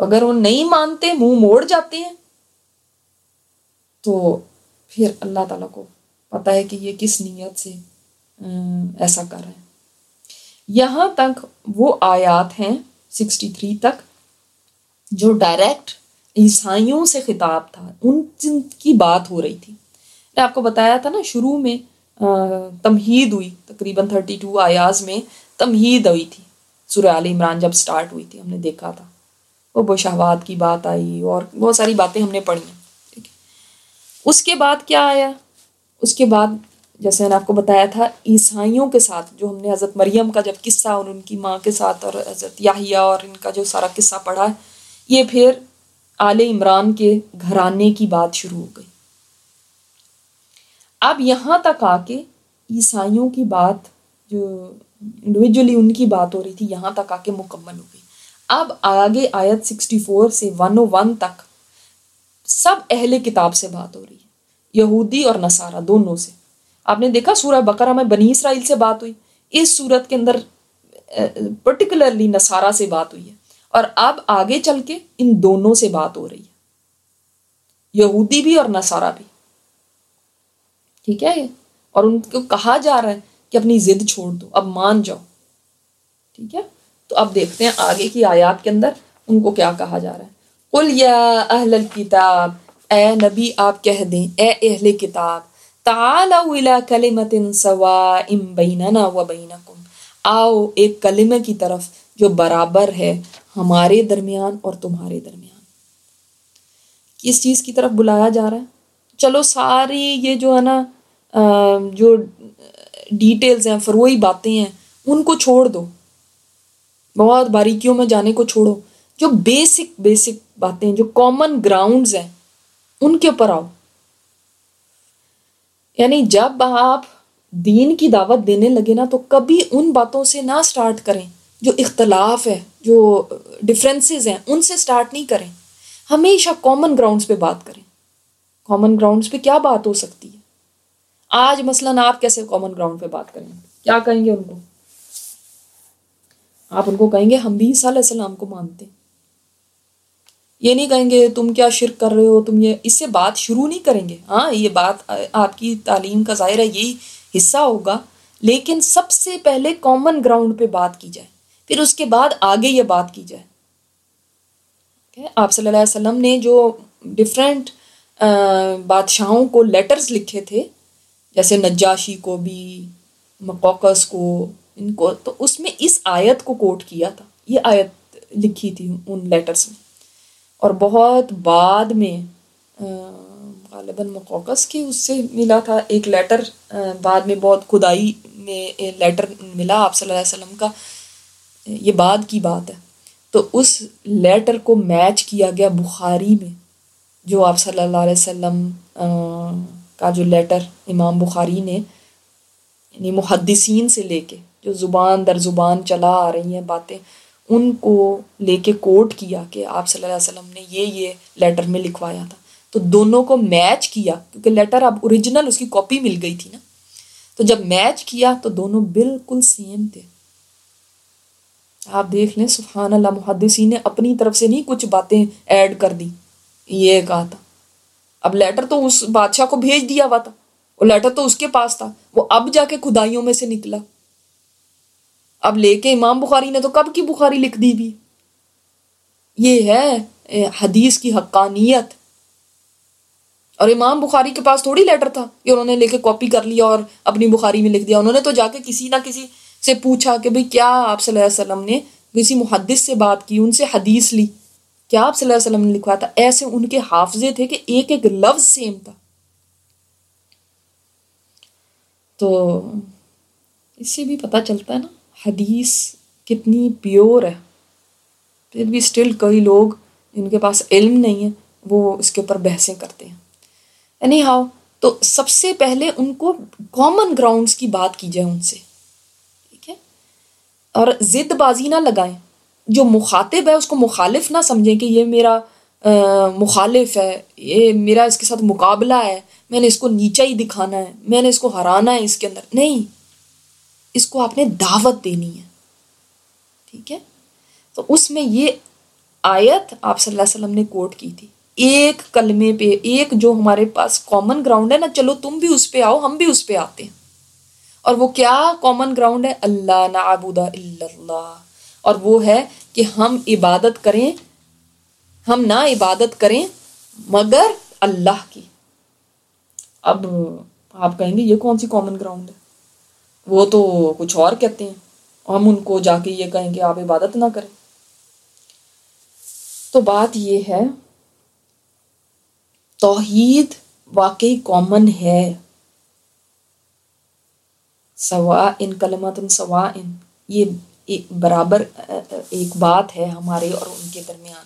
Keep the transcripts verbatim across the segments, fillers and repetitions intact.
اگر وہ نہیں مانتے، منہ موڑ جاتے ہیں، تو پھر اللہ تعالیٰ کو پتہ ہے کہ یہ کس نیت سے ایسا کر رہے ہیں۔ یہاں تک وہ آیات ہیں سکسٹی تھری تک جو ڈائریکٹ عیسائیوں سے خطاب تھا، ان جن کی بات ہو رہی تھی۔ میں آپ کو بتایا تھا نا شروع میں تمہید ہوئی، تقریباً تھرٹی ٹو آیاز میں تمہید ہوئی تھی سورہ آل عمران جب سٹارٹ ہوئی تھی، ہم نے دیکھا تھا وہ بشہوات کی بات آئی اور بہت ساری باتیں ہم نے پڑھی ہیں۔ ٹھیک ہے، اس کے بعد کیا آیا؟ اس کے بعد جیسے میں نے آپ کو بتایا تھا عیسائیوں کے ساتھ جو ہم نے حضرت مریم کا جب قصہ اور ان کی ماں کے ساتھ اور حضرت یحییٰ اور ان کا جو سارا قصہ پڑھا ہے، یہ پھر آل عمران کے گھرانے کی بات شروع ہو گئی۔ اب یہاں تک آ کے عیسائیوں کی بات جو انڈیویجولی ان کی بات ہو رہی تھی یہاں تک آ کے مکمل ہو گئی۔ اب آگے آیت سکسٹی فور سے ون او ون تک سب اہل کتاب سے بات ہو رہی ہے، یہودی اور نصارہ دونوں سے۔ آپ نے دیکھا سورہ بقرہ میں بنی اسرائیل سے بات ہوئی، اس صورت کے اندر پرٹیکولرلی نصارہ سے بات ہوئی ہے، اور اب آگے چل کے ان دونوں سے بات ہو رہی ہے، یہودی بھی اور نصارہ بھی۔ ٹھیک ہے، اور ان کو کہا جا رہا ہے کہ اپنی ضد چھوڑ دو، اب مان جاؤ۔ ٹھیک ہے، تو اب دیکھتے ہیں آگے کی آیات کے اندر ان کو کیا کہا جا رہا ہے۔ قل یا اہل الکتاب، اے نبی آپ کہہ دیں اے اہل کتاب، تعالوا الی کلمۃ سواء بیننا و بینکم، آؤ ایک کلمہ کی طرف جو برابر ہے ہمارے درمیان اور تمہارے درمیان۔ کس چیز کی طرف بلایا جا رہا ہے؟ چلو ساری یہ جو ہے نا جو ڈیٹیلز ہیں، فروعی باتیں ہیں، ان کو چھوڑ دو، بہت باریکیوں میں جانے کو چھوڑو، جو بیسک بیسک باتیں جو کامن گراؤنڈز ہیں ان کے اوپر آؤ۔ یعنی جب آپ دین کی دعوت دینے لگے نا تو کبھی ان باتوں سے نہ سٹارٹ کریں جو اختلاف ہے، جو ڈفرینسز ہیں، ان سے سٹارٹ نہیں کریں، ہمیشہ کامن گراؤنڈز پہ بات کریں۔ کامن گراؤنڈز پہ کیا بات ہو سکتی ہے؟ آج مثلاً آپ کیسے کامن گراؤنڈ پہ بات کریں؟ کیا کہیں گے ان کو؟ آپ ان کو کہیں گے ہم بھی عیسیٰ علیہ السلام کو مانتے ہیں۔ یہ نہیں کہیں گے تم کیا شرک کر رہے ہو، تم یہ، اس سے بات شروع نہیں کریں گے۔ ہاں یہ بات آپ کی تعلیم کا ظاہر ہے یہی حصہ ہوگا، لیکن سب سے پہلے کامن گراؤنڈ پہ بات کی جائے، پھر اس کے بعد آگے یہ بات کی جائے۔ آپ صلی اللہ علیہ وسلم نے جو ڈفرینٹ بادشاہوں کو لیٹرز لکھے تھے، جیسے نجاشی کو بھی، مقوقس کو، ان کو، تو اس میں اس آیت کو کوٹ کیا تھا، یہ آیت لکھی تھی ان لیٹرز میں۔ اور بہت بعد میں غالباً مقوقس کی اس سے ملا تھا ایک لیٹر، بعد میں بہت کھدائی میں لیٹر ملا آپ صلی اللہ علیہ وسلم کا، یہ بعد کی بات ہے۔ تو اس لیٹر کو میچ کیا گیا بخاری میں، جو آپ صلی اللہ علیہ وسلم کا جو لیٹر امام بخاری نے یعنی محدثین سے لے کے جو زبان در زبان چلا آ رہی ہیں باتیں، ان کو لے کے کوٹ کیا کہ آپ صلی اللہ علیہ وسلم نے یہ یہ لیٹر میں لکھوایا تھا، تو دونوں کو میچ کیا، کیونکہ لیٹر اب اوریجنل اس کی کاپی مل گئی تھی نا، تو جب میچ کیا تو دونوں بالکل سیم تھے۔ آپ دیکھ لیں سبحان اللہ، محدثین نے اپنی طرف سے نہیں کچھ باتیں ایڈ کر دی، یہ کہا تھا۔ اب لیٹر تو اس بادشاہ کو بھیج دیا ہوا تھا، وہ لیٹر تو اس کے پاس تھا، وہ اب جا کے کھدائیوں میں سے نکلا، اب لے کے امام بخاری نے تو کب کی بخاری لکھ دی بھی۔ یہ ہے حدیث کی حقانیت۔ اور امام بخاری کے پاس تھوڑی لیٹر تھا کہ انہوں نے لے کے کاپی کر لیا اور اپنی بخاری میں لکھ دیا، انہوں نے تو جا کے کسی نہ کسی سے پوچھا کہ بھئی کیا آپ صلی اللہ علیہ وسلم نے کسی محدث سے بات کی، ان سے حدیث لی، کیا آپ صلی اللہ علیہ وسلم نے لکھوایا تھا؟ ایسے ان کے حافظے تھے کہ ایک ایک لفظ سیم تھا۔ تو اس سے بھی پتہ چلتا ہے نا حدیث کتنی پیور ہے، پھر بھی سٹل کئی لوگ جن کے پاس علم نہیں ہے وہ اس کے اوپر بحثیں کرتے ہیں۔ اینی ہاؤ، تو سب سے پہلے ان کو کامن گراؤنڈز کی بات کی جائے ان سے، ٹھیک ہے، اور ضد بازی نہ لگائیں، جو مخاطب ہے اس کو مخالف نہ سمجھیں کہ یہ میرا مخالف ہے، یہ میرا اس کے ساتھ مقابلہ ہے، میں نے اس کو نیچا ہی دکھانا ہے، میں نے اس کو ہرانا ہے، اس کے اندر نہیں، اس کو آپ نے دعوت دینی ہے، ٹھیک ہے۔ تو اس میں یہ آیت آپ صلی اللہ علیہ وسلم نے کوٹ کی تھی، ایک کلمے پہ، ایک جو ہمارے پاس کامن گراؤنڈ ہے نا، چلو تم بھی اس پہ آؤ، ہم بھی اس پہ آتے ہیں. اور وہ کیا کامن گراؤنڈ ہے؟ اللہ نعبد الا اللہ. اور وہ ہے کہ ہم عبادت کریں، ہم نہ عبادت کریں مگر اللہ کی. اب آپ کہیں گے یہ کون سی کامن گراؤنڈ ہے، وہ تو کچھ اور کہتے ہیں، ہم ان کو جا کے یہ کہیں گے آپ عبادت نہ کریں. تو بات یہ ہے توحید واقعی کامن ہے. سوا ان کلمات سوا ان، یہ برابر ایک بات ہے ہمارے اور ان کے درمیان.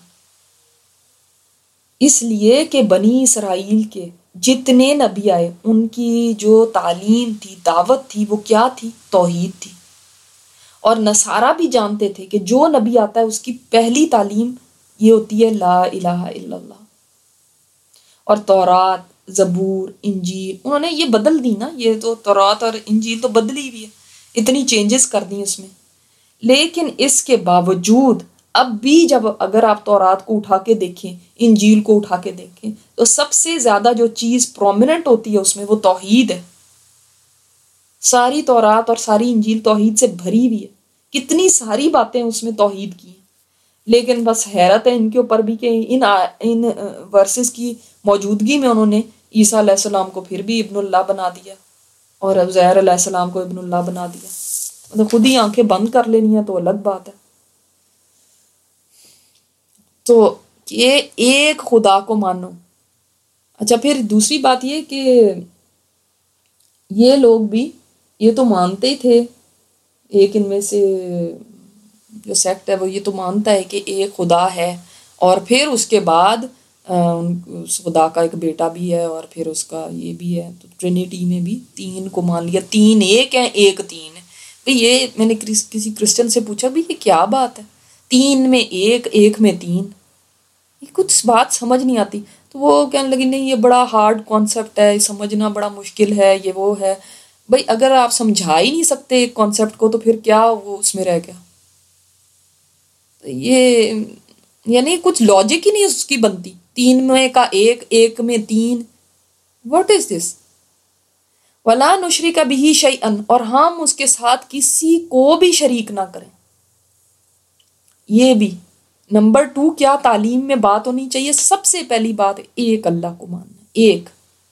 اس لیے کہ بنی اسرائیل کے جتنے نبی آئے ان کی جو تعلیم تھی، دعوت تھی، وہ کیا تھی؟ توحید تھی. اور نصارہ بھی جانتے تھے کہ جو نبی آتا ہے اس کی پہلی تعلیم یہ ہوتی ہے لا الہ الا اللہ. اور تورات، زبور، انجیل انہوں نے یہ بدل دی نا، یہ تو تورات اور انجیل تو بدلی ہوئی ہے، اتنی چینجز کر دی اس میں. لیکن اس کے باوجود اب بھی جب اگر آپ تورات کو اٹھا کے دیکھیں، انجیل کو اٹھا کے دیکھیں، تو سب سے زیادہ جو چیز پرومیننٹ ہوتی ہے اس میں وہ توحید ہے. ساری تورات اور ساری انجیل توحید سے بھری ہوئی ہے، کتنی ساری باتیں اس میں توحید کی ہیں. لیکن بس حیرت ہے ان کے اوپر بھی کہ ان ان ورسز کی موجودگی میں انہوں نے عیسیٰ علیہ السلام کو پھر بھی ابن اللہ بنا دیا اور عزیر علیہ السلام کو ابن اللہ بنا دیا. مطلب خود ہی آنکھیں بند کر لینی ہے تو الگ بات ہے. تو یہ ایک خدا کو مانو. اچھا پھر دوسری بات یہ کہ یہ لوگ بھی یہ تو مانتے ہی تھے، ایک ان میں سے جو سیکٹ ہے وہ یہ تو مانتا ہے کہ ایک خدا ہے، اور پھر اس کے بعد اس خدا کا ایک بیٹا بھی ہے اور پھر اس کا یہ بھی ہے. تو ٹرینیٹی میں بھی تین کو مان لیا، تین ایک ہیں، ایک تین ہے. بھئی یہ میں نے کسی کرسچن سے پوچھا بھی یہ کیا بات ہے، تین میں ایک، ایک میں تین، یہ کچھ بات سمجھ نہیں آتی. تو وہ کہنے لگی نہیں یہ بڑا ہارڈ کانسیپٹ ہے، سمجھنا بڑا مشکل ہے، یہ وہ ہے. بھئی اگر آپ سمجھا ہی نہیں سکتے ایک کانسیپٹ کو تو پھر کیا وہ اس میں رہ گیا. یہ یعنی کچھ لاجک ہی نہیں اس کی بنتی. تین میں کا ایک، ایک میں تین، واٹ از دس؟ وَلَا نُشْرِكَ بِهِ شَيْئًا، اور ہم اس کے ساتھ کسی کو بھی شریک نہ کریں. یہ بھی نمبر ٹو کیا تعلیم میں بات ہونی چاہیے؟ سب سے پہلی بات ایک اللہ کو ماننا، ایک.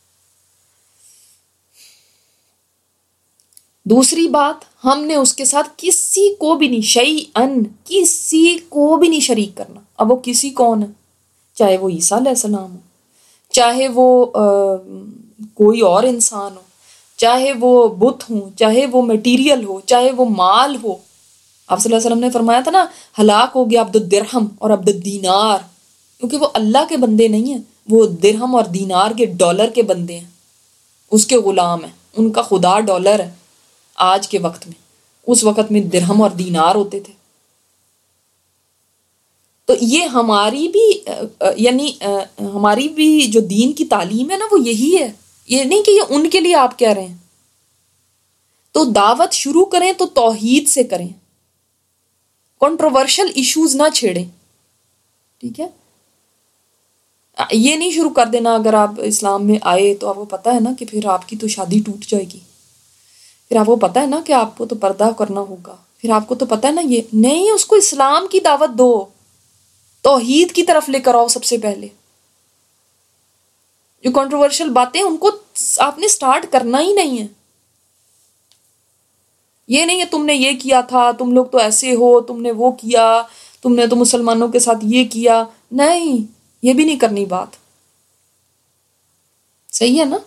دوسری بات ہم نے اس کے ساتھ کسی کو بھی نہیں، شیئن، کسی کو بھی نہیں شریک کرنا. اب وہ کسی کون ہے؟ چاہے وہ عیسیٰ علیہ السلام ہو، چاہے وہ کوئی اور انسان ہو، چاہے وہ بت ہوں، چاہے وہ میٹیریل ہو، چاہے وہ مال ہو. آپ صلی اللہ علیہ وسلم نے فرمایا تھا نا ہلاک ہو گیا عبد الدرہم اور عبد الدینار، کیونکہ وہ اللہ کے بندے نہیں ہیں، وہ درہم اور دینار کے ڈالر کے بندے ہیں، اس کے غلام ہیں. ان کا خدا ڈالر ہے آج کے وقت میں، اس وقت میں درہم اور دینار ہوتے تھے. تو یہ ہماری بھی یعنی ہماری بھی جو دین کی تعلیم ہے نا وہ یہی ہے. یہ نہیں کہ یہ ان کے لیے آپ کہہ رہے ہیں. تو دعوت شروع کریں تو توحید سے کریں، کنٹروورشل ایشوز نہ چھیڑیں. ٹھیک ہے، یہ نہیں شروع کر دینا اگر آپ اسلام میں آئے تو آپ کو پتہ ہے نا کہ پھر آپ کی تو شادی ٹوٹ جائے گی، پھر آپ کو پتہ ہے نا کہ آپ کو تو پردہ کرنا ہوگا، پھر آپ کو تو پتہ ہے نا. یہ نہیں، اس کو اسلام کی دعوت دو، توحید کی طرف لے کر آؤ. سب سے پہلے جو کنٹروورشل باتیں ان کو آپ نے سٹارٹ کرنا ہی نہیں ہے. یہ نہیں ہے تم نے یہ کیا تھا، تم لوگ تو ایسے ہو، تم نے وہ کیا، تم نے تو مسلمانوں کے ساتھ یہ کیا. نہیں، یہ بھی نہیں کرنی بات. صحیح ہے نا؟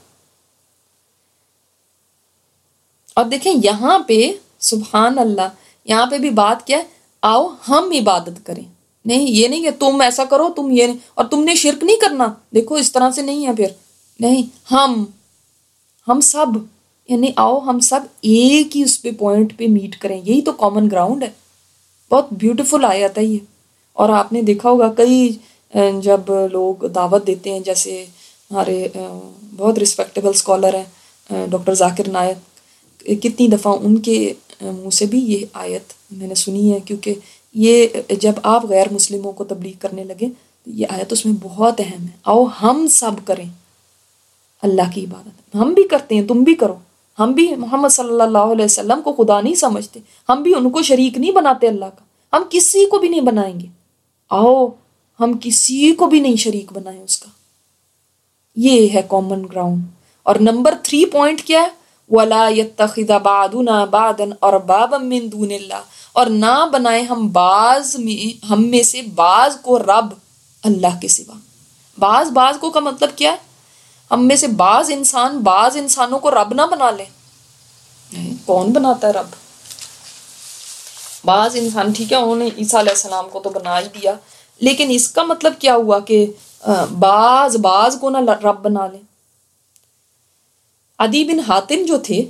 اور دیکھیں یہاں پہ سبحان اللہ، یہاں پہ بھی بات کیا ہے؟ آؤ ہم عبادت کریں. نہیں، یہ نہیں کہ تم ایسا کرو، تم یہ نہیں، اور تم نے شرک نہیں کرنا. دیکھو اس طرح سے نہیں ہے. پھر نہیں، ہم ہم سب یعنی آؤ ہم سب ایک ہی اس پہ پوائنٹ پہ میٹ کریں. یہی تو کامن گراؤنڈ ہے. بہت بیوٹیفل آیت ہے یہ. اور آپ نے دیکھا ہوگا کئی جب لوگ دعوت دیتے ہیں، جیسے ہمارے بہت رسپیکٹیبل اسکالر ہیں ڈاکٹر ذاکر نائک، کتنی دفعہ ان کے منہ سے بھی یہ آیت میں نے سنی ہے، کیونکہ یہ جب آپ غیر مسلموں کو تبلیغ کرنے لگے تو یہ آیت اس میں بہت اہم ہے. آؤ ہم سب کریں اللہ کی عبادت. ہم بھی کرتے ہیں، تم بھی کرو. ہم بھی محمد صلی اللہ علیہ وسلم کو خدا نہیں سمجھتے، ہم بھی ان کو شریک نہیں بناتے اللہ کا، ہم کسی کو بھی نہیں بنائیں گے. آؤ ہم کسی کو بھی نہیں شریک بنائیں اس کا. یہ ہے کامن گراؤنڈ. اور نمبر تھری پوائنٹ کیا ہے؟ وَلَا يَتَّخِذَ بَعْضُنَا بَعْضًا أَرْبَابًا مِّن دُونِ اللَّهِ، اور نہ بنائے ہم بعض میں ہم میں سے بعض کو رب اللہ کے سوا. بعض بعض کو کا مطلب کیا ہے؟ ہم میں سے بعض انسان بعض انسانوں کو رب نہ بنا لیں. کون بناتا ہے رب؟ بعض انسان ٹھیک ہے، انہوں نے عیسیٰ علیہ السلام کو تو بنا ہی دیا، لیکن اس کا مطلب کیا ہوا کہ بعض بعض کو نہ رب بنا لیں. عدی بن حاتم جو تھے،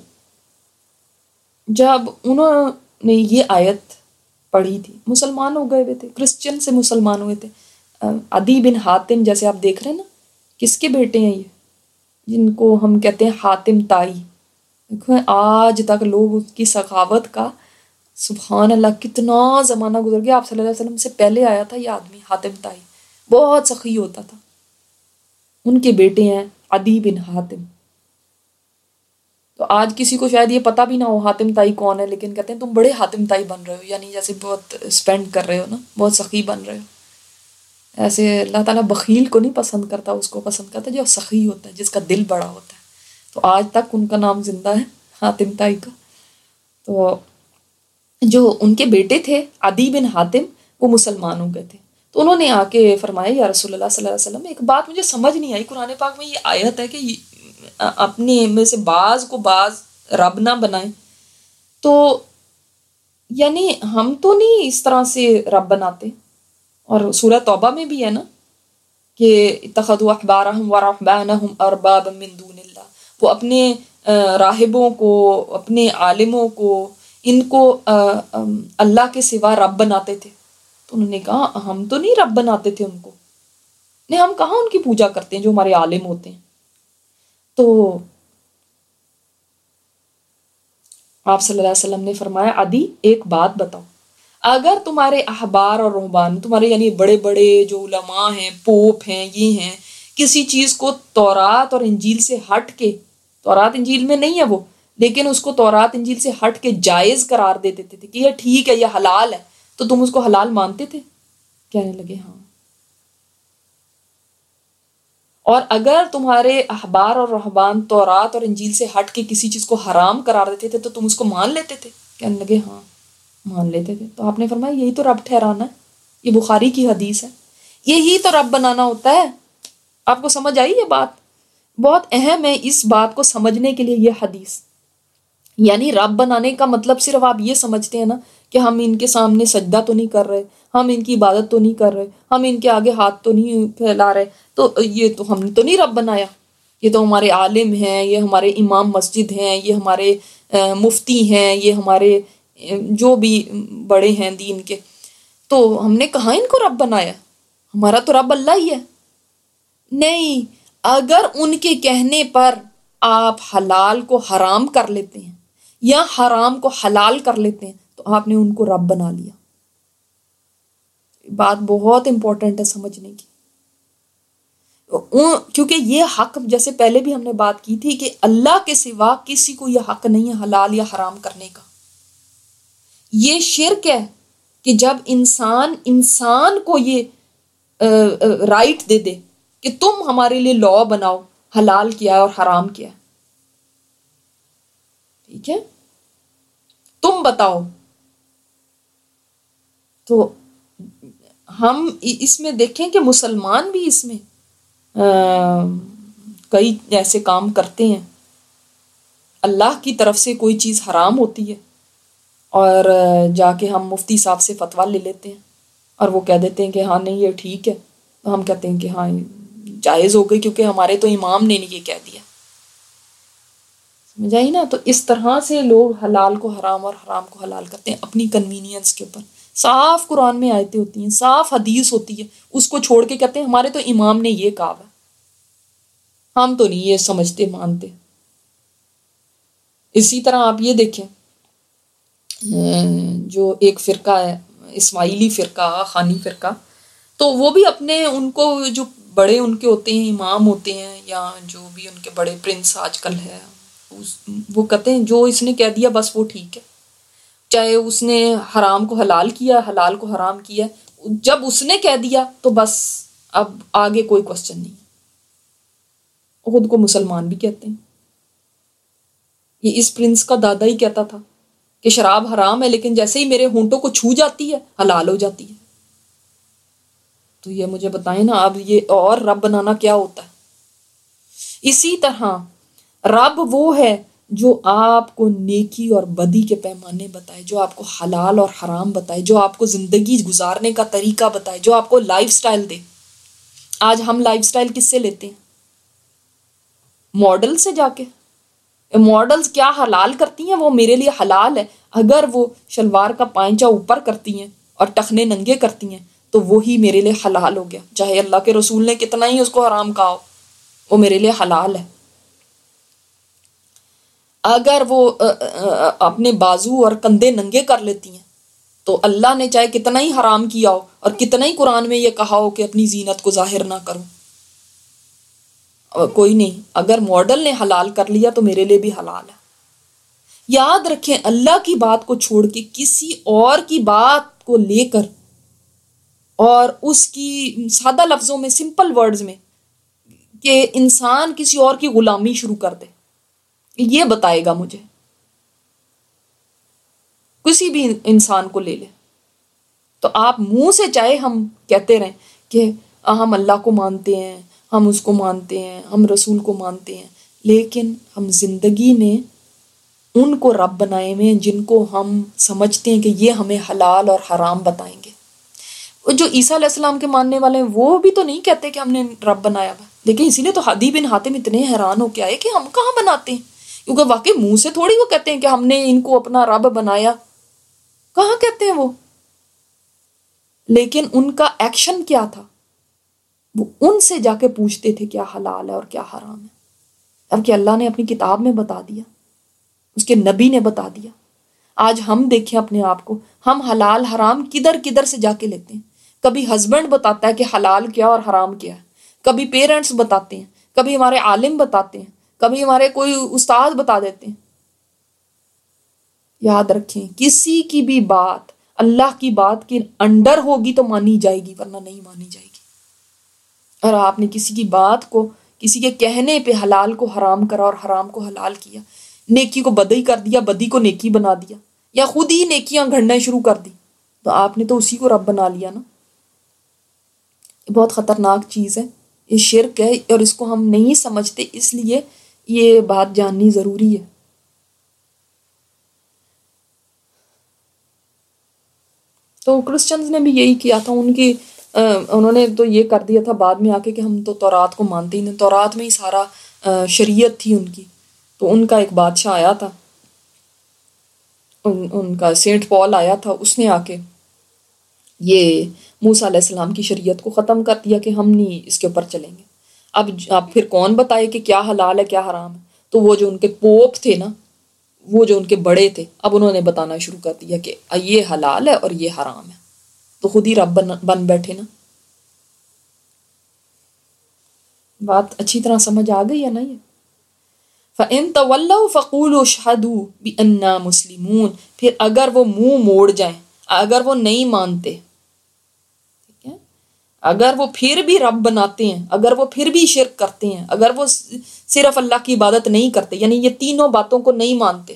جب انہوں نے یہ آیت پڑھی تھی، مسلمان ہو گئے ہوئے تھے، کرسچن سے مسلمان ہوئے تھے. عدی بن حاتم جیسے آپ دیکھ رہے ہیں نا، کس کے بیٹے ہیں یہ، جن کو ہم کہتے ہیں حاتم تائی. دیکھو آج تک لوگ اس کی سخاوت کا، سبحان اللہ، کتنا زمانہ گزر گیا، آپ صلی اللہ علیہ وسلم سے پہلے آیا تھا یہ آدمی حاتم تائی، بہت سخی ہوتا تھا. ان کے بیٹے ہیں عدی بن حاتم. تو آج کسی کو شاید یہ پتہ بھی نہ ہو حاتم تائی کون ہے، لیکن کہتے ہیں تم بڑے حاتم تائی بن رہے ہو، یعنی جیسے بہت اسپینڈ کر رہے ہو نا، بہت سخی بن رہے ہو. ایسے اللہ تعالیٰ بخیل کو نہیں پسند کرتا، اس کو پسند کرتا ہے جو سخی ہوتا ہے، جس کا دل بڑا ہوتا ہے. تو آج تک ان کا نام زندہ ہے، حاتم تائی کا. تو جو ان کے بیٹے تھے عدی بن حاتم، وہ مسلمان ہو گئے تھے. تو انہوں نے آ کے فرمایا یا رسول اللہ صلی اللہ علیہ وسلم، ایک بات مجھے سمجھ نہیں آئی، قرآن پاک میں یہ آیت ہے کہ اپنے میں سے بعض کو بعض رب نہ بنائیں، تو یعنی ہم تو نہیں اس طرح سے رب بناتے. اور سورہ توبہ میں بھی ہے نا کہ اتخذوا احبارهم ورهبانهم اربابا من دون اللہ، وہ اپنے راہبوں کو، اپنے عالموں کو، ان کو اللہ کے سوا رب بناتے تھے. تو انہوں نے کہا ہم تو نہیں رب بناتے تھے ان کو، نہیں ہم کہاں ان کی پوجا کرتے ہیں جو ہمارے عالم ہوتے ہیں. تو آپ صلی اللہ علیہ وسلم نے فرمایا عدی ایک بات بتاؤ، اگر تمہارے احبار اور رہبان، تمہارے یعنی بڑے بڑے جو علماء ہیں، پوپ ہیں، یہ ہیں، کسی چیز کو تورات اور انجیل سے ہٹ کے، تورات انجیل میں نہیں ہے وہ، لیکن اس کو تورات انجیل سے ہٹ کے جائز قرار دے دیتے تھے کہ یہ ٹھیک ہے، یہ حلال ہے، تو تم اس کو حلال مانتے تھے؟ کہنے لگے ہاں. اور اگر تمہارے احبار اور رہبان تورات اور انجیل سے ہٹ کے کسی چیز کو حرام قرار دیتے تھے تو تم اس کو مان لیتے تھے؟ کہنے لگے ہاں مان لیتے تھے. تو آپ نے فرمایا یہی تو رب ٹھہرانا ہے، یہ بخاری کی حدیث ہے، یہی تو رب بنانا ہوتا ہے. آپ کو سمجھ آئی یہ بات؟ بہت اہم ہے اس بات کو سمجھنے کے لیے یہ حدیث. یعنی رب بنانے کا مطلب صرف آپ یہ سمجھتے ہیں نا کہ ہم ان کے سامنے سجدہ تو نہیں کر رہے، ہم ان کی عبادت تو نہیں کر رہے، ہم ان کے آگے ہاتھ تو نہیں پھیلا رہے، تو یہ تو ہم نے تو نہیں رب بنایا، یہ تو ہمارے عالم ہیں، یہ ہمارے امام مسجد ہیں، یہ ہمارے مفتی ہیں، یہ ہمارے جو بھی بڑے ہیں دین کے، تو ہم نے کہاں ان کو رب بنایا، ہمارا تو رب اللہ ہی ہے. نہیں، اگر ان کے کہنے پر آپ حلال کو حرام کر لیتے ہیں یا حرام کو حلال کر لیتے ہیں تو آپ نے ان کو رب بنا لیا. بات بہت امپورٹنٹ ہے سمجھنے کی، کیونکہ یہ حق، جیسے پہلے بھی ہم نے بات کی تھی کہ اللہ کے سوا کسی کو یہ حق نہیں ہے حلال یا حرام کرنے کا. یہ شرک ہے کہ جب انسان انسان کو یہ رائٹ دے دے کہ تم ہمارے لیے لا بناؤ، حلال کیا اور حرام کیا، ٹھیک ہے، تم بتاؤ. تو ہم اس میں دیکھیں کہ مسلمان بھی اس میں کئی ایسے کام کرتے ہیں. اللہ کی طرف سے کوئی چیز حرام ہوتی ہے اور جا کے ہم مفتی صاحب سے فتویٰ لے لیتے ہیں اور وہ کہہ دیتے ہیں کہ ہاں نہیں یہ ٹھیک ہے، تو ہم کہتے ہیں کہ ہاں جائز ہو گئی کیونکہ ہمارے تو امام نے یہ کہہ دیا. سمجھ آئی نا؟ تو اس طرح سے لوگ حلال کو حرام اور حرام کو حلال کرتے ہیں اپنی کنوینئنس کے اوپر. صاف قرآن میں آیتیں ہوتی ہیں، صاف حدیث ہوتی ہے، اس کو چھوڑ کے کہتے ہیں ہمارے تو امام نے یہ کہا ہے، ہم تو نہیں یہ سمجھتے مانتے. اسی طرح آپ یہ دیکھیں جو ایک فرقہ ہے اسماعیلی فرقہ، خانی فرقہ، تو وہ بھی اپنے ان کو جو بڑے ان کے ہوتے ہیں، امام ہوتے ہیں یا جو بھی ان کے بڑے پرنس آج کل ہے، وہ کہتے ہیں جو اس نے کہہ دیا بس وہ ٹھیک ہے، چاہے اس نے حرام کو حلال کیا، حلال کو حرام کیا، جب اس نے کہہ دیا تو بس اب آگے کوئی کوسچن نہیں۔ خود کو مسلمان بھی کہتے ہیں۔ یہ اس پرنس کا دادا ہی کہتا تھا کہ شراب حرام ہے، لیکن جیسے ہی میرے ہونٹوں کو چھو جاتی ہے حلال ہو جاتی ہے۔ تو یہ مجھے بتائیں نا، اب یہ اور رب بنانا کیا ہوتا ہے؟ اسی طرح رب وہ ہے جو آپ کو نیکی اور بدی کے پیمانے بتائے، جو آپ کو حلال اور حرام بتائے، جو آپ کو زندگی گزارنے کا طریقہ بتائے، جو آپ کو لائف سٹائل دے۔ آج ہم لائف سٹائل کس سے لیتے ہیں؟ ماڈل سے جا کے۔ ماڈلز کیا حلال کرتی ہیں وہ میرے لیے حلال ہے، اگر وہ شلوار کا پائنچہ اوپر کرتی ہیں اور ٹخنے ننگے کرتی ہیں تو وہی میرے لیے حلال ہو گیا، چاہے اللہ کے رسول نے کتنا ہی اس کو حرام کہا ہو، وہ میرے لیے حلال ہے۔ اگر وہ اپنے بازو اور کندھے ننگے کر لیتی ہیں تو اللہ نے چاہے کتنا ہی حرام کیا ہو اور کتنا ہی قرآن میں یہ کہا ہو کہ اپنی زینت کو ظاہر نہ کرو، کوئی نہیں، اگر ماڈل نے حلال کر لیا تو میرے لیے بھی حلال ہے۔ یاد رکھیں، اللہ کی بات کو چھوڑ کے کسی اور کی بات کو لے کر اور اس کی سادہ لفظوں میں، سمپل ورڈز میں، کہ انسان کسی اور کی غلامی شروع کر دے، یہ بتائے گا مجھے، کسی بھی انسان کو لے لے، تو آپ منہ سے چاہے ہم کہتے رہیں کہ ہم اللہ کو مانتے ہیں، ہم اس کو مانتے ہیں، ہم رسول کو مانتے ہیں، لیکن ہم زندگی میں ان کو رب بنائے ہوئے ہیں جن کو ہم سمجھتے ہیں کہ یہ ہمیں حلال اور حرام بتائیں گے۔ جو عیسیٰ علیہ السلام کے ماننے والے ہیں وہ بھی تو نہیں کہتے کہ ہم نے رب بنایا ہوا، لیکن اسی لیے تو عدی بن حاتم اتنے حیران ہو کے آئے کہ ہم کہاں بناتے ہیں، کیونکہ واقعی منہ سے تھوڑی وہ کہتے ہیں کہ ہم نے ان کو اپنا رب بنایا، کہاں کہتے ہیں وہ، لیکن ان کا ایکشن کیا تھا، وہ ان سے جا کے پوچھتے تھے کیا حلال ہے اور کیا حرام ہے۔ اب کہ اللہ نے اپنی کتاب میں بتا دیا، اس کے نبی نے بتا دیا۔ آج ہم دیکھیں اپنے آپ کو، ہم حلال حرام کدھر کدھر سے جا کے لیتے ہیں۔ کبھی ہسبینڈ بتاتا ہے کہ حلال کیا اور حرام کیا ہے، کبھی پیرنٹس بتاتے ہیں، کبھی ہمارے عالم بتاتے ہیں، کبھی ہمارے کوئی استاد بتا دیتے ہیں۔ یاد رکھیں، کسی کی بھی بات اللہ کی بات کے انڈر ہوگی تو مانی جائے گی، ورنہ نہیں مانی جائے گی۔ اور آپ نے کسی کی بات کو، کسی کے کہنے پہ حلال کو حرام کرا اور حرام کو حلال کیا، نیکی کو بدی کر دیا، بدی کو نیکی بنا دیا، یا خود ہی نیکیاں گھڑنا شروع کر دی، تو آپ نے تو اسی کو رب بنا لیا نا۔ یہ بہت خطرناک چیز ہے، یہ شرک ہے، اور اس کو ہم نہیں سمجھتے، اس لیے یہ بات جاننی ضروری ہے۔ تو کرسچنز نے بھی یہی کیا تھا، ان کی انہوں نے تو یہ کر دیا تھا بعد میں آ کے کہ ہم تو تورات کو مانتے ہی نہیں، تورات میں ہی سارا شریعت تھی ان کی۔ تو ان کا ایک بادشاہ آیا تھا، ان, ان کا سینٹ پال آیا تھا، اس نے آ کے یہ موسیٰ علیہ السلام کی شریعت کو ختم کر دیا کہ ہم نہیں اس کے اوپر چلیں گے۔ اب اب پھر کون بتائے کہ کیا حلال ہے کیا حرام ہے؟ تو وہ جو ان کے پوپ تھے نا، وہ جو ان کے بڑے تھے، اب انہوں نے بتانا شروع کر دیا کہ یہ حلال ہے اور یہ حرام ہے، تو خود ہی رب بن, بن بیٹھے نا۔ بات اچھی طرح سمجھ آ گئی ہے نا یہ؟ فَإِن تَوَلَّوْا فَقُولُوا اشْهَدُوا بِأَنَّا مُسْلِمُونَ، پھر اگر وہ منہ موڑ جائیں، اگر وہ نہیں مانتے، ٹھیک ہے، اگر وہ پھر بھی رب بناتے ہیں، اگر وہ پھر بھی شرک کرتے ہیں، اگر وہ صرف اللہ کی عبادت نہیں کرتے، یعنی یہ تینوں باتوں کو نہیں مانتے،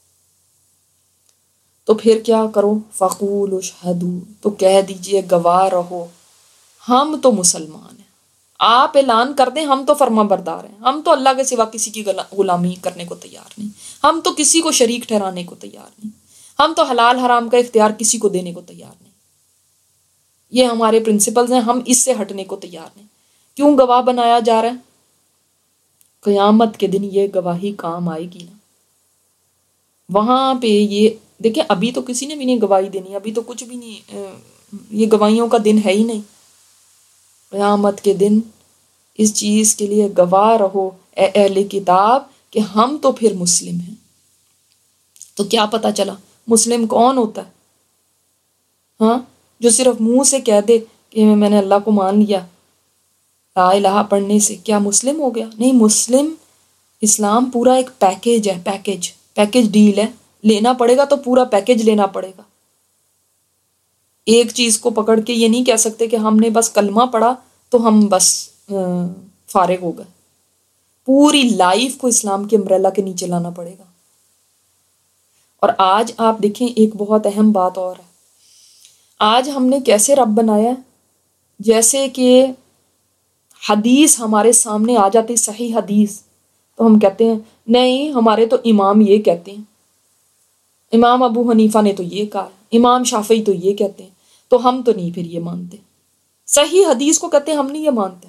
تو پھر کیا کرو؟ فَقُولُوا اشْهَدُوا، تو کہہ دیجئے، گواہ رہو، ہم تو مسلمان ہیں۔ آپ اعلان کر دیں ہم تو فرما بردار ہیں، ہم تو اللہ کے سوا کسی کی غلامی کرنے کو تیار نہیں، ہم تو کسی کو شریک ٹھہرانے کو تیار نہیں، ہم تو حلال حرام کا اختیار کسی کو دینے کو تیار نہیں، یہ ہمارے پرنسپلز ہیں، ہم اس سے ہٹنے کو تیار نہیں۔ کیوں گواہ بنایا جا رہا ہے؟ قیامت کے دن یہ گواہی کام آئے گی نا، وہاں پہ یہ دیکھیں، ابھی تو کسی نے بھی نہیں گواہی دینی، ابھی تو کچھ بھی نہیں، یہ گواہیوں کا دن ہے ہی نہیں۔ قیامت کے دن اس چیز کے لیے گواہ رہو اے اہل کتاب کہ ہم تو پھر مسلم ہیں۔ تو کیا پتہ چلا مسلم کون ہوتا ہے؟ ہاں جو صرف منہ سے کہہ دے کہ میں نے اللہ کو مان لیا لا الہ پڑھنے سے، کیا مسلم ہو گیا؟ نہیں، مسلم اسلام پورا ایک پیکیج ہے، پیکیج پیکیج ڈیل ہے، لینا پڑے گا تو پورا پیکیج لینا پڑے گا۔ ایک چیز کو پکڑ کے یہ نہیں کہہ سکتے کہ ہم نے بس کلمہ پڑھا تو ہم بس فارغ ہو گئے، پوری لائف کو اسلام کے امبریلا کے نیچے لانا پڑے گا۔ اور آج آپ دیکھیں ایک بہت اہم بات اور ہے، آج ہم نے کیسے رب بنایا ہے؟ جیسے کہ حدیث ہمارے سامنے آ جاتی، صحیح حدیث، تو ہم کہتے ہیں نہیں ہمارے تو امام یہ کہتے ہیں، امام ابو حنیفہ نے تو یہ کہا، امام شافعی تو یہ کہتے ہیں، تو ہم تو نہیں پھر یہ مانتے۔ صحیح حدیث کو کہتے ہیں ہم نہیں یہ مانتے۔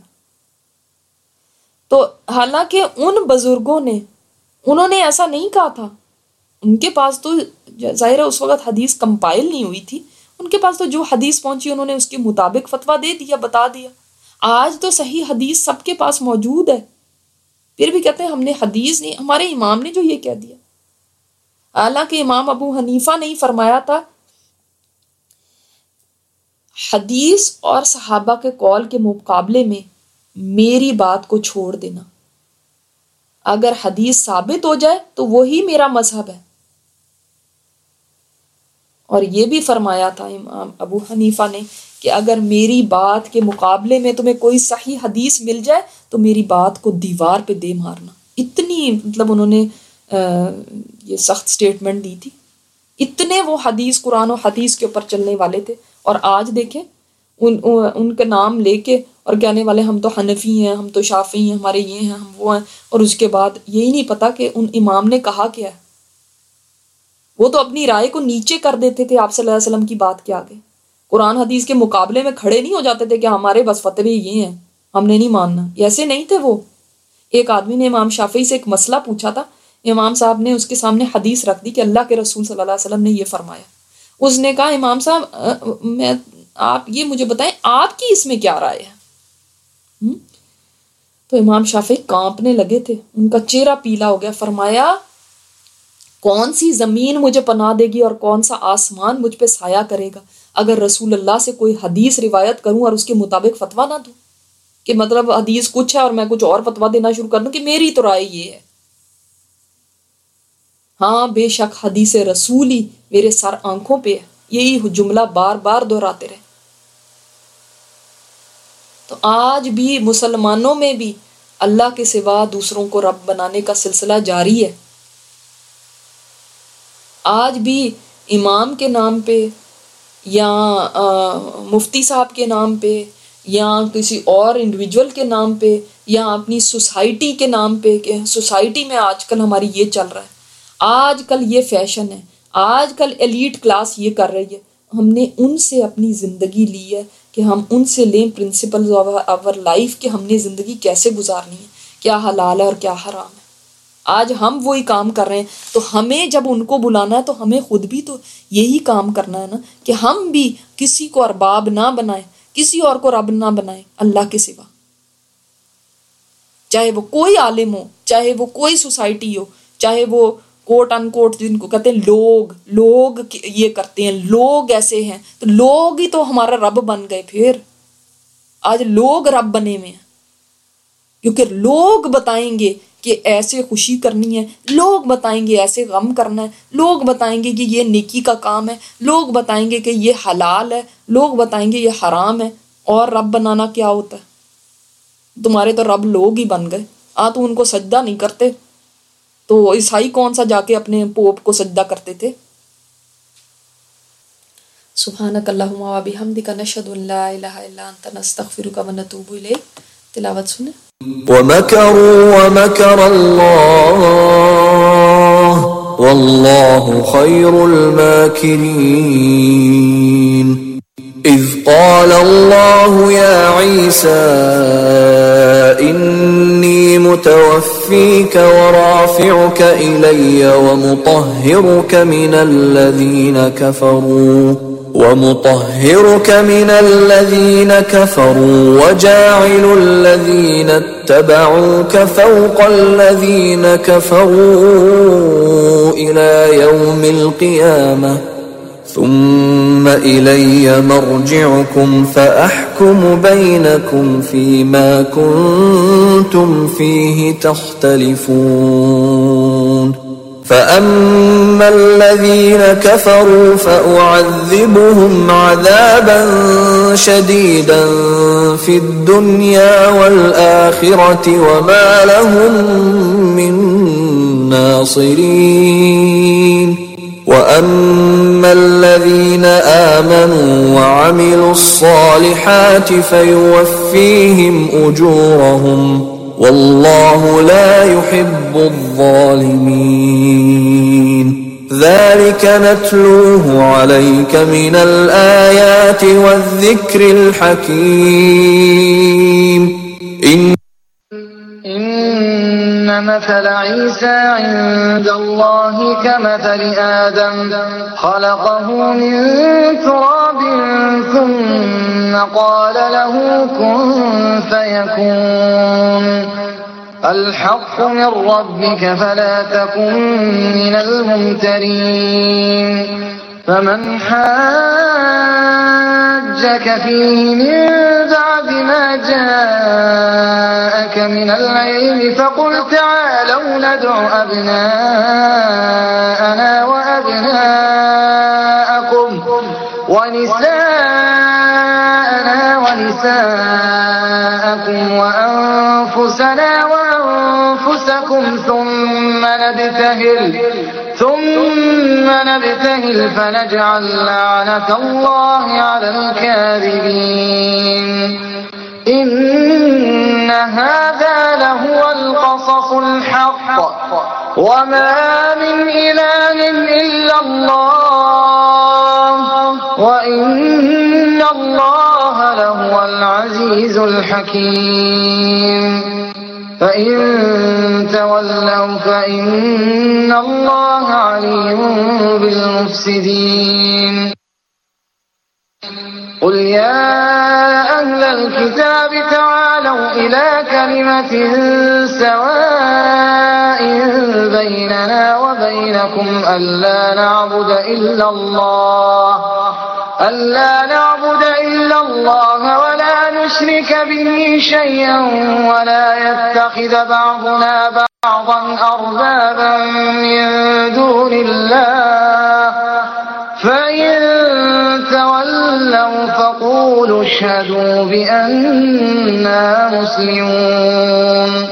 تو حالانکہ ان بزرگوں نے انہوں نے ایسا نہیں کہا تھا، ان کے پاس تو ظاہر ہے اس وقت حدیث کمپائل نہیں ہوئی تھی، ان کے پاس تو جو حدیث پہنچی انہوں نے اس کے مطابق فتویٰ دے دیا، بتا دیا۔ آج تو صحیح حدیث سب کے پاس موجود ہے، پھر بھی کہتے ہیں ہم نے حدیث نہیں، ہمارے امام نے جو یہ کہہ دیا۔ حالانکہ امام ابو حنیفہ نے ہی فرمایا تھا حدیث اور صحابہ کے قول کے مقابلے میں میری بات کو چھوڑ دینا، اگر حدیث ثابت ہو جائے تو وہی میرا مذہب ہے۔ اور یہ بھی فرمایا تھا امام ابو حنیفہ نے کہ اگر میری بات کے مقابلے میں تمہیں کوئی صحیح حدیث مل جائے تو میری بات کو دیوار پہ دے مارنا۔ اتنی مطلب انہوں نے یہ سخت سٹیٹمنٹ دی تھی، اتنے وہ حدیث قرآن و حدیث کے اوپر چلنے والے تھے۔ اور آج دیکھیں ان ان کا نام لے کے اور کہنے والے ہم تو حنفی ہیں، ہم تو شافعی ہیں، ہمارے یہ ہیں، ہم وہ ہیں، اور اس کے بعد یہی نہیں پتا کہ ان امام نے کہا کیا ہے۔ وہ تو اپنی رائے کو نیچے کر دیتے تھے آپ صلی اللہ علیہ وسلم کی بات کے آگے، قرآن حدیث کے مقابلے میں کھڑے نہیں ہو جاتے تھے کہ ہمارے بس فتوے یہ ہیں، ہم نے نہیں ماننا۔ ایسے نہیں تھے وہ۔ ایک آدمی نے امام شافعی سے ایک مسئلہ پوچھا تھا، امام صاحب نے اس کے سامنے حدیث رکھ دی کہ اللہ کے رسول صلی اللہ علیہ وسلم نے یہ فرمایا۔ اس نے کہا امام صاحب میں آپ یہ مجھے بتائیں آپ کی اس میں کیا رائے ہے؟ تو امام شافعی کانپنے لگے تھے، ان کا چہرہ پیلا ہو گیا۔ فرمایا کون سی زمین مجھے پناہ دے گی اور کون سا آسمان مجھ پہ سایہ کرے گا اگر رسول اللہ سے کوئی حدیث روایت کروں اور اس کے مطابق فتویٰ نہ دوں، کہ مطلب حدیث کچھ ہے اور میں کچھ اور فتویٰ دینا شروع کر دوں کہ میری تو رائے یہ ہے۔ ہاں بے شک حدیث رسول ہی میرے سر آنکھوں پہ ہے، یہی جملہ بار بار دہراتے رہے۔ تو آج بھی مسلمانوں میں بھی اللہ کے سوا دوسروں کو رب بنانے کا سلسلہ جاری ہے۔ آج بھی امام کے نام پہ یا مفتی صاحب کے نام پہ یا کسی اور انڈیویجول کے نام پہ یا اپنی سوسائٹی کے نام پہ، کہ سوسائٹی میں آج کل ہماری یہ چل رہا ہے، آج کل یہ فیشن ہے، آج کل ایلیٹ کلاس یہ کر رہی ہے، ہم نے ان سے اپنی زندگی لی ہے کہ ہم ان سے لیں پرنسپلز آف آور لائف کہ ہم نے زندگی کیسے گزارنی ہے، کیا حلال ہے اور کیا حرام ہے۔ آج ہم وہی کام کر رہے ہیں، تو ہمیں جب ان کو بلانا ہے تو ہمیں خود بھی تو یہی کام کرنا ہے نا، کہ ہم بھی کسی کو ارباب نہ بنائیں، کسی اور کو رب نہ بنائیں اللہ کے سوا، چاہے وہ کوئی عالم ہو، چاہے وہ کوئی سوسائٹی ہو، چاہے وہ کوٹ ان کوٹ جن کو کہتے ہیں لوگ لوگ یہ کرتے ہیں، لوگ ایسے ہیں، تو لوگ ہی تو ہمارا رب بن گئے۔ پھر آج لوگ رب بنے ہوئے ہیں، کیونکہ لوگ بتائیں گے کہ ایسے خوشی کرنی ہے، لوگ بتائیں گے ایسے غم کرنا ہے، لوگ بتائیں گے کہ یہ نیکی کا کام ہے، لوگ بتائیں گے کہ یہ حلال ہے، لوگ بتائیں گے یہ حرام ہے۔ اور رب بنانا کیا ہوتا ہے؟ تمہارے تو رب لوگ ہی بن گئے۔ آ تو ان کو سجدہ نہیں کرتے، تو عیسائی کون سا جا کے اپنے پوپ کو سجدہ کرتے تھے؟ سبحانک اللہم و بحمدک نشہد ان لا الہ الا انت نستغفرک و نتوب الیک۔ تلاوت سنیں۔ وَمَكَرُوا وَمَكَرَ اللَّهُ وَاللَّهُ خَيْرُ الْمَاكِرِينَ إِذْ قَالَ اللَّهُ يَا عِيسَى إِنِّي مُتَوَفِّيكَ وَرَافِعُكَ إِلَيَّ وَمُطَهِّرُكَ مِنَ الَّذِينَ كَفَرُوا وَمُطَهِّرُكَ مِنَ الَّذِينَ كَفَرُوا وَجَاعِلُ الَّذِينَ اتَّبَعُوكَ فَوْقَ الَّذِينَ كَفَرُوا إِلَى يَوْمِ الْقِيَامَةِ ثم إلي مرجعكم فأحكم بينكم فيما كنتم فيه تختلفون فأما الذين كفروا فأعذبهم عذابا شديدا في الدنيا والآخرة وما لهم من ناصرين وأما الذين آمنوا وعملوا الصالحات فيوفيهم أجورهم والله لا يحب الظالمين ذلك نتلوه عليك من الآيات والذكر الحكيم إن إن مثل عيسى عند الله كمثل آدم خلقه من تراب ثم قال له كن فيكون الحق من ربك فلا تكن من الممترين فمن حاجك فيه من بعد ما جاءك من العلم فقل تعالوا ندع أبناءنا وأبناءكم ونساءنا ونساءكم وأنفسنا وأنفسكم ثم نبتهل ثم نبتهل فنجعل لعنة الله على الكاذبين إن هذا لهو القصص الحق وما من إله إلا الله وإن الله لهو العزيز الحكيم فإن تولوا فإن الله عليم بالمفسدين قل يا أهل الكتاب تعالوا إلى كلمة سواء بيننا وبينكم ألا نعبد إلا الله ألا نعبد إلا الله ولا نشرك به شيئا ولا يتخذ بعضنا بعضا أربابا من دون الله فإن تولوا فقولوا اشهدوا بأننا مسلمون